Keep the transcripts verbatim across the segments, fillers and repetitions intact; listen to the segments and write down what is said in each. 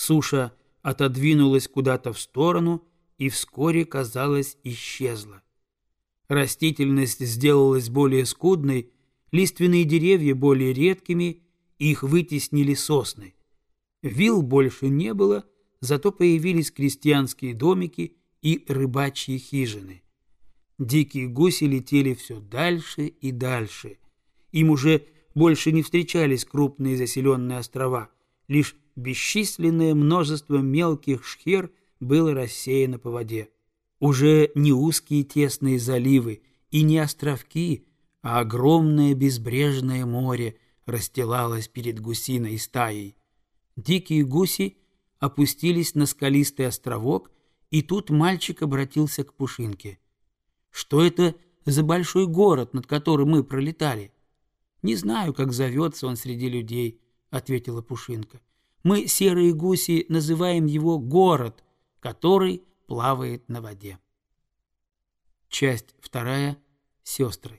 Суша отодвинулась куда-то в сторону и вскоре, казалось, исчезла. Растительность сделалась более скудной, лиственные деревья более редкими, их вытеснили сосны. Вилл больше не было, зато появились крестьянские домики и рыбачьи хижины. Дикие гуси летели все дальше и дальше. Им уже больше не встречались крупные заселенные острова, лишь бесчисленное множество мелких шхер было рассеяно по воде. Уже не узкие тесные заливы и не островки, а огромное безбрежное море расстилалось перед гусиной стаей. Дикие гуси опустились на скалистый островок, и тут мальчик обратился к Пушинке. «Что это за большой город, над которым мы пролетали?» «Не знаю, как зовется он среди людей», — ответила Пушинка. «Мы, серые гуси, называем его город, который плавает на воде». Часть вторая. Сестры.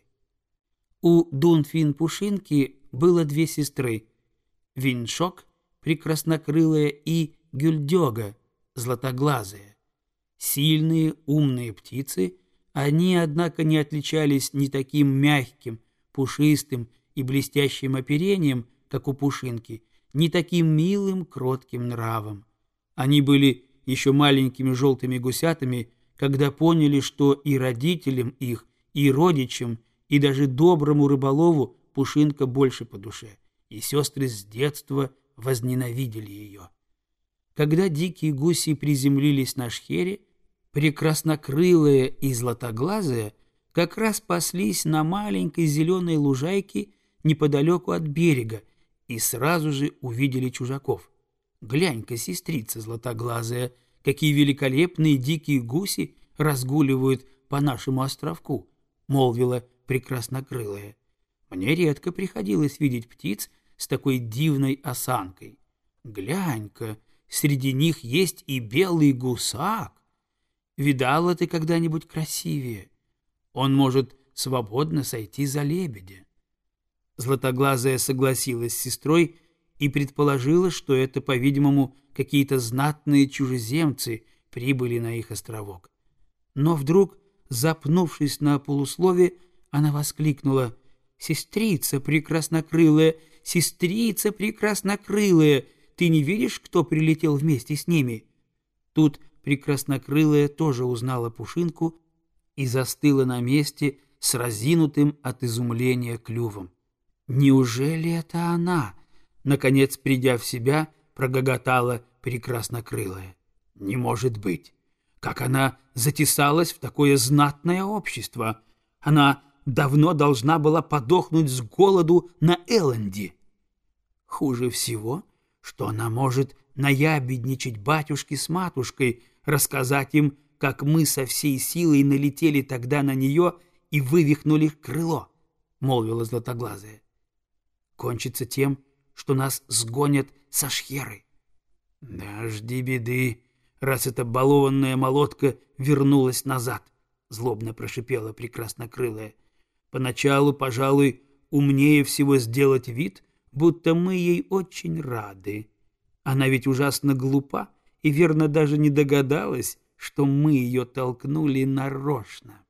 У Дунфин-Пушинки было две сестры — Виншок, прекраснокрылая, и Гюльдёга, златоглазая. Сильные, умные птицы, они, однако, не отличались ни таким мягким, пушистым и блестящим оперением, как у Пушинки, ни таким милым, кротким нравом. Они были еще маленькими желтыми гусятами, когда поняли, что и родителям их, и родичам, и даже доброму рыболову Пушинка больше по душе, и сестры с детства возненавидели ее. Когда дикие гуси приземлились на шхере, прекраснокрылая и златоглазая как раз паслись на маленькой зеленой лужайке неподалеку от берега и сразу же увидели чужаков. «Глянь-ка, сестрица златоглазая, какие великолепные дикие гуси разгуливают по нашему островку», — молвила прекраснокрылая. «Мне редко приходилось видеть птиц с такой дивной осанкой. Глянь-ка, среди них есть и белый гусак. Видала ты когда-нибудь красивее? Он может свободно сойти за лебедя». Златоглазая согласилась с сестрой и предположила, что это, по-видимому, какие-то знатные чужеземцы прибыли на их островок. Но вдруг, запнувшись на полуслове, она воскликнула: «Сестрица прекраснокрылая, сестрица прекраснокрылая, ты не видишь, кто прилетел вместе с ними?» Тут прекраснокрылая тоже узнала Пушинку и застыла на месте с разинутым от изумления клювом. «Неужели это она?» Наконец, придя в себя, прогоготала прекраснокрылая. «Не может быть! Как она затесалась в такое знатное общество! Она давно должна была подохнуть с голоду на Элленде. Хуже всего, что она может наябедничать батюшке с матушкой, рассказать им, как мы со всей силой налетели тогда на нее и вывихнули крыло», — молвила златоглазая. «Кончится тем, что нас сгонят со шхеры». «Да жди беды, раз эта балованная молотка вернулась назад», — злобно прошипела прекраснокрылая. «Поначалу, пожалуй, умнее всего сделать вид, будто мы ей очень рады. Она ведь ужасно глупа и, верно, даже не догадалась, что мы ее толкнули нарочно».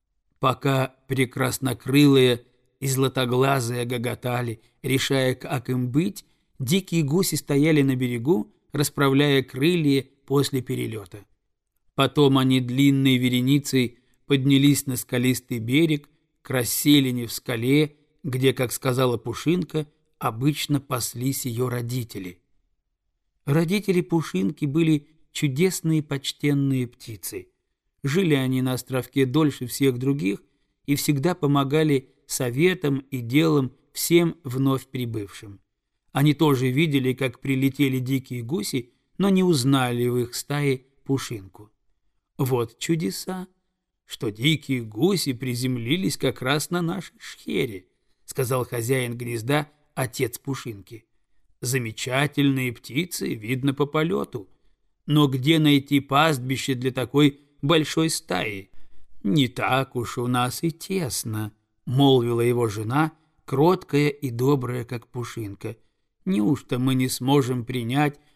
Пока прекраснокрылая и златоглазая гоготали, решая, как им быть, дикие гуси стояли на берегу, расправляя крылья после перелета. Потом они длинной вереницей поднялись на скалистый берег, к расселине в скале, где, как сказала Пушинка, обычно паслись ее родители. Родители Пушинки были чудесные почтенные птицы. Жили они на островке дольше всех других и всегда помогали советом и делом всем вновь прибывшим. Они тоже видели, как прилетели дикие гуси, но не узнали в их стае Пушинку. «Вот чудеса, что дикие гуси приземлились как раз на нашей шхере», — сказал хозяин гнезда, отец Пушинки. «Замечательные птицы, видно по полету. Но где найти пастбище для такой большой стаи? Не так уж у нас и тесно», — молвила его жена, кроткая и добрая, как Пушинка. «Неужто мы не сможем принять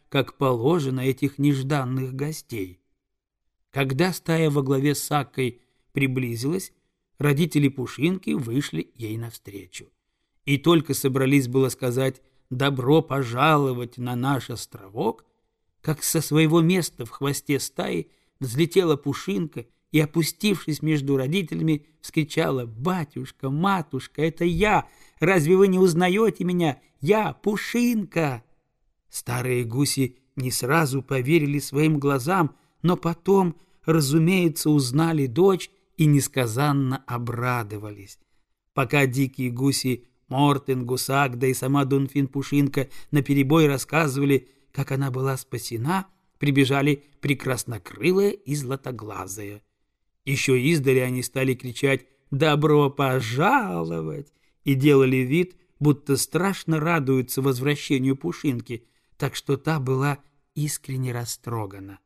как положено, этих нежданных гостей. Когда стая во главе с Саккой приблизилась, родители Пушинки вышли ей навстречу. И только собрались было сказать «добро пожаловать на наш островок», как со своего места в хвосте стаи взлетела Пушинка и, опустившись между родителями, вскричала: «Батюшка, матушка, это я! Разве вы не узнаете меня? Я Пушинка!» Старые гуси не сразу поверили своим глазам, но потом, разумеется, узнали дочь и несказанно обрадовались. Пока дикие гуси Мортен, Гусак, да и сама Дунфин Пушинка наперебой рассказывали, как она была спасена, прибежали Прекраснокрылая и Златоглазая. Еще издали они стали кричать «Добро пожаловать!» и делали вид, будто страшно радуются возвращению Пушинки, так что та была искренне растрогана.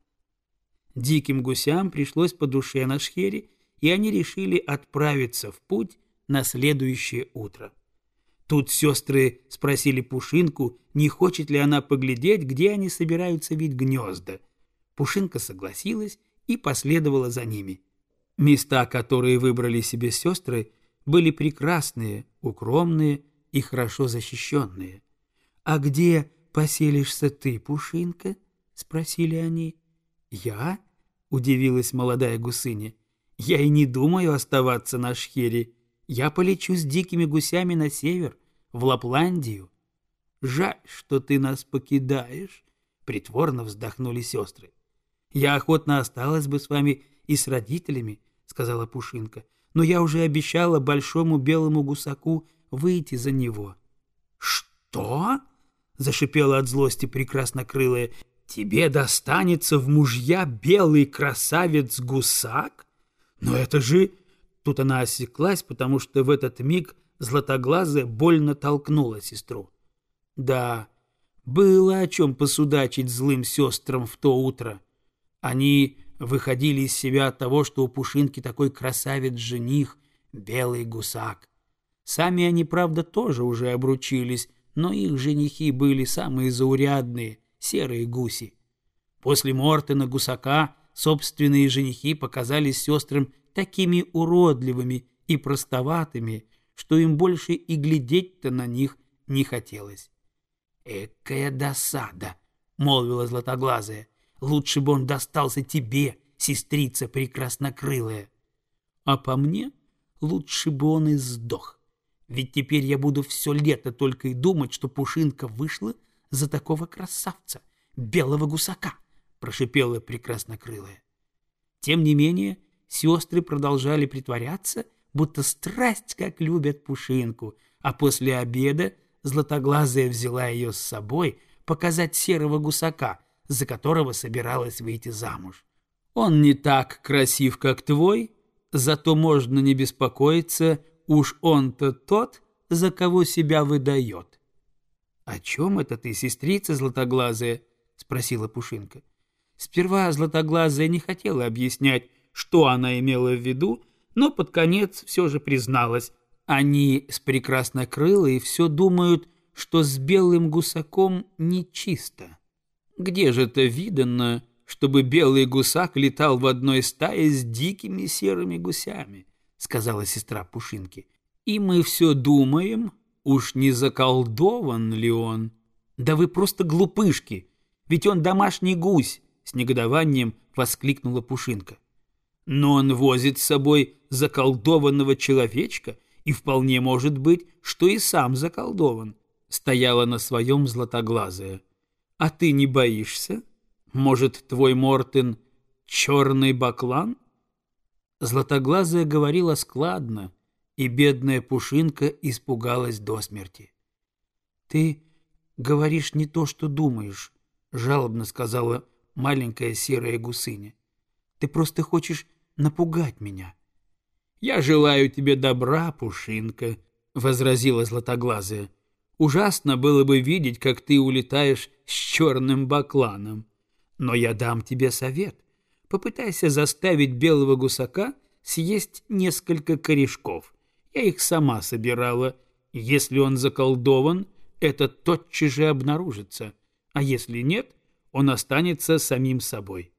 Диким гусям пришлось по душе на шхере, и они решили отправиться в путь на следующее утро. Тут сестры спросили Пушинку, не хочет ли она поглядеть, где они собираются вить гнезда. Пушинка согласилась и последовала за ними. Места, которые выбрали себе сестры, были прекрасные, укромные и хорошо защищенные. «А где поселишься ты, Пушинка?» — спросили они. «Я?» — удивилась молодая гусыня. «Я и не думаю оставаться на шхере. Я полечу с дикими гусями на север, в Лапландию». «Жаль, что ты нас покидаешь», — притворно вздохнули сестры. «Я охотно осталась бы с вами и с родителями», — сказала Пушинка, «но я уже обещала большому белому гусаку выйти за него». «Что?» — зашипела от злости Прекраснокрылая. «Тебе достанется в мужья белый красавец-гусак? Но это же...» Тут она осеклась, потому что в этот миг Златоглазая больно толкнула сестру. Да, было о чем посудачить злым сестрам в то утро. Они выходили из себя от того, что у Пушинки такой красавец-жених, белый гусак. Сами они, правда, тоже уже обручились, но их женихи были самые заурядные, серые гуси. После Мортена гусака собственные женихи показались сестрам такими уродливыми и простоватыми, что им больше и глядеть-то на них не хотелось. «Экая досада!» — молвила Златоглазая. «Лучше бы он достался тебе, сестрица Прекраснокрылая. А по мне, лучше бы он и сдох. Ведь теперь я буду все лето только и думать, что Пушинка вышла за такого красавца, белого гусака», — прошипела Прекраснокрылая. Тем не менее, сестры продолжали притворяться, будто страсть как любят Пушинку, а после обеда Златоглазая взяла ее с собой показать серого гусака, за которого собиралась выйти замуж. «Он не так красив, как твой, зато можно не беспокоиться, уж он-то тот, за кого себя выдает». «О чем это ты, сестрица Златоглазая?» — спросила Пушинка. Сперва Златоглазая не хотела объяснять, что она имела в виду, но под конец все же призналась. Они с Прекраснокрылой все думают, что с белым гусаком нечисто. Где же это видано, чтобы белый гусак летал в одной стае с дикими серыми гусями, сказала сестра Пушинки. И мы все думаем, уж не заколдован ли он. Да вы просто глупышки, ведь он домашний гусь, с негодованием воскликнула Пушинка. Но он возит с собой заколдованного человечка, и вполне может быть, что и сам заколдован, стояла на своем Златоглазая. А ты не боишься? Может, твой Мортен черный баклан? Златоглазая говорила складно, и бедная Пушинка испугалась до смерти. Ты говоришь не то, что думаешь, жалобно сказала маленькая серая гусыня. Ты просто хочешь напугать меня. «Я желаю тебе добра, Пушинка», — возразила Златоглазая. «Ужасно было бы видеть, как ты улетаешь с черным бакланом. Но я дам тебе совет. Попытайся заставить белого гусака съесть несколько корешков. Я их сама собирала. Если он заколдован, это тотчас же обнаружится. А если нет, он останется самим собой.